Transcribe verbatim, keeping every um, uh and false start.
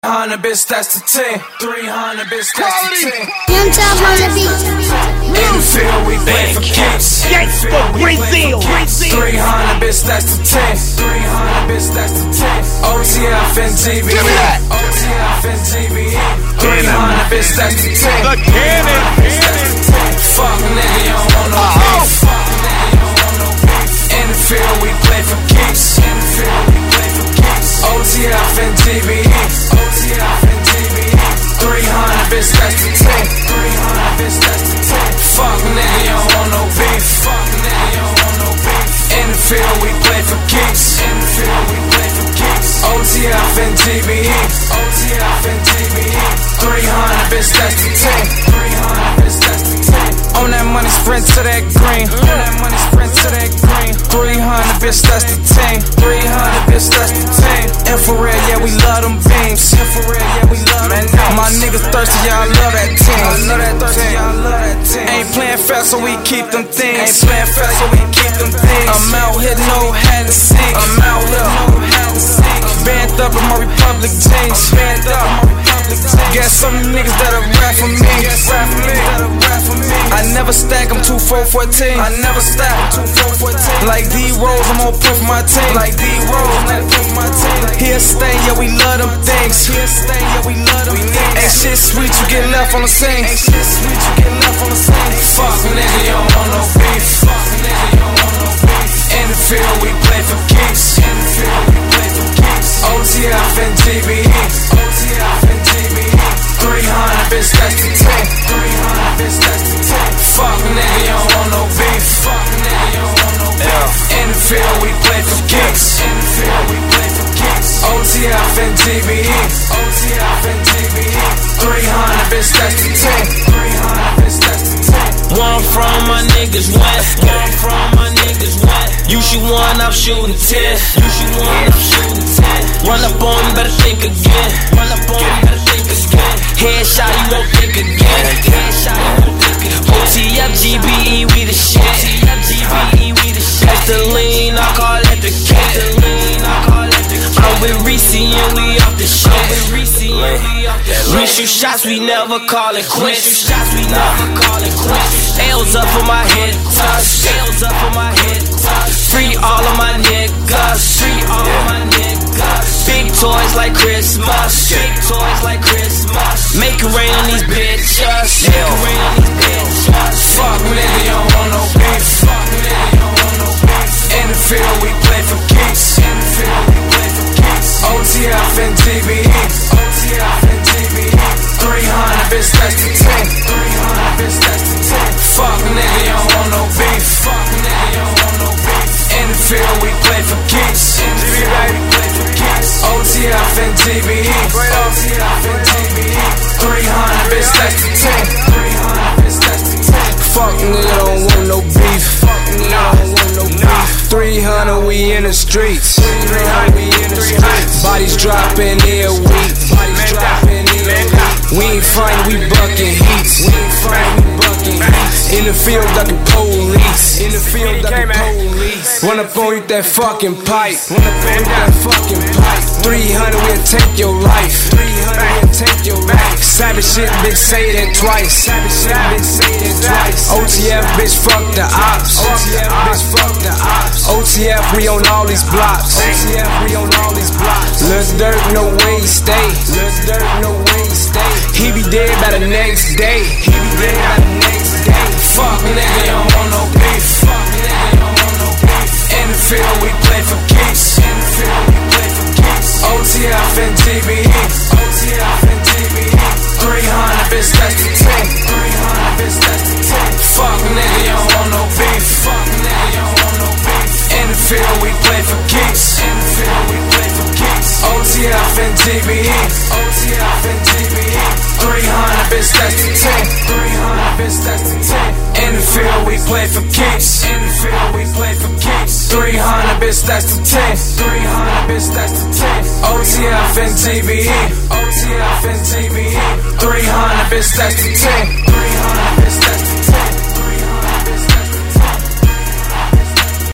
Hundred bitch, that's the ten. Three hundred bitch, that's the ten. Young Top on the beat. In the field, we play for kicks. Yes, for Brazil. Three hundred bitch, that's the ten. Three hundred bitch, that's the ten. O T F and G B E. O T F and G B E. Three hundred bitch, that's the ten. The cannon. Fuck nigga, you don't want no beef. Fuck nigga, you don't want no beef. In the field, we play for kicks. In the field, we play for kicks. O T F and G B E. O T F and G B E. Three hundred bitch, that's the ten. Three hundred bitch, that's the ten. Fuck nigga, you don't want no beef. Fuck nigga, you don't want no beef. In the field, we play for kicks. In the field, we play for kicks. O T F and G B E. O T F and G B E. Three hundred bitch, that's the ten. Three hundred bitch, that's the ten. On that money, sprint to that green. On that money, sprint to that green. Three hundred bitch, that's the ten. Three hundred bitch, that's the ten. Infrared, yeah, we love them beams. Infrared, yeah, we love them beams. My niggas thirsty, y'all love that ten. I love that thirsty, y'all love that ten. Ain't playing fast, so we keep them things. Ain't playing fast, so we keep them things. I'm out here, no hat and sink. I'm out here, no hat and sink. Band up in my Republic jeans. Band up in my Republic jeans. Got some niggas that'll rap for me. Rap for me. I never stack, I'm two four fourteen. I never stack, I'm two four fourteen. Like D-Rose, I'm on proof my team. Like D-Rose, I'm on proof my team. Here stay, yeah, we love them things. Here stay, yeah, we love them things. Ain't shit sweet, you get left on the scene. Ain't shit sweet, you get left on the scene. Fuck nigga, you don't want no beef. Fuck nigga, you don't want no beef. In the field, we play for kicks. In the field, we play for kicks. O T F and G B E. O T F and G B E. Three hundred bitch, that's the ten. Three hundred bitch, that's the ten. Fuck nigga, you don't want no beef. Fuck nigga, you don't want no beef. In the field, we play for kicks. In the field, we play for kicks. O T F and G B E. O T F and G B E. Three hundred bitch, that's the ten. Three hundred bitch, that's the ten. One from my niggas went. One from my niggas went. You shoot one, I'm shooting ten. You shoot one, I'm shooting ten. Run up on me, better think again. Run up on me, better think again. Headshot, you won't think again. Headshot, you won't think again. O T F, G B E, we the shit. O T F, G B E, we the shit. That's the lean, I call it the cat. The lean, I call it the cat. I'm with Reese and we off the shit. I'm with Reese and we off the shit. We shoot shots, we never call it quits. We shoot shots, we never call it quits. L's up for my head touch. L's up for my head touch. Free all of my niggas. Free all of my niggas. Big toys like Christmas. Big toys like Christmas. Make it rain on these bitches. Make it rain on these bitches. Fuck nigga, you don't want no beef. Fuck nigga, you don't want no beef. In the field, we play for kicks. In the field, we play for kicks. O T F and G B E. O T F and G B E. Three hundred bitch, that's the ten. Three hundred bitch, that's the ten. Fuck nigga, you don't want no beef. Fuck nigga, you don't want no beef. In the field, we play for kicks. In the field, we play for kicks. O T F and G B E. O T F and G B E. Three hundred bitch, that's the ten. Three hundred bitch, that's the ten. Fuck nigga, don't want no beef. Fuck nigga, don't want no beef. Three hundred, we in the streets. Three hundred, we in the streets. Bodies dropping here week. Bodies dropping here week. We ain't fighting, we bucking heats. We ain't fighting, we bucking heats. In the field, ducking police. In the field, ducking police. Run up on you that fucking pipe. Run up on you that fucking pipe. Three hundred, we'll take your life. Three hundred, we'll take your life. Savage shit, bitch, say that twice. Savage shit, bitch, say that twice. O T F, bitch, fuck the ops. O T F, bitch, fuck the ops. O T F, we on all these blocks. O T F, we on all these blocks. Lil Durk, no way he stay. Lil Durk, no way he stay. He be dead by the next day. He be dead by the next day. Fuck nigga, you don't want no beef. Fuck nigga, you don't want no beef. In the field, we play for kicks. In the field, we play for kicks. O T F and G B E. O T F and G B E. Three hundred bitch, that's the ten. Three hundred bitch, that's the ten. Fuck nigga, you don't want no beef. Fuck nigga, you don't want no beef. In the field, we play for kicks. In the field, we play for kicks. O T F and G B E. O T F and G B E. Three hundred bitch, that's the ten. Three hundred bitch, that's the ten. In the field, we play for kicks. In the field, we play for kicks. Three hundred bitch, that's the ten. Three hundred bitch, that's the ten. O T F and G B E. O T F and G B E. Three hundred bitch, that's the ten. Three hundred bitch, that's the ten.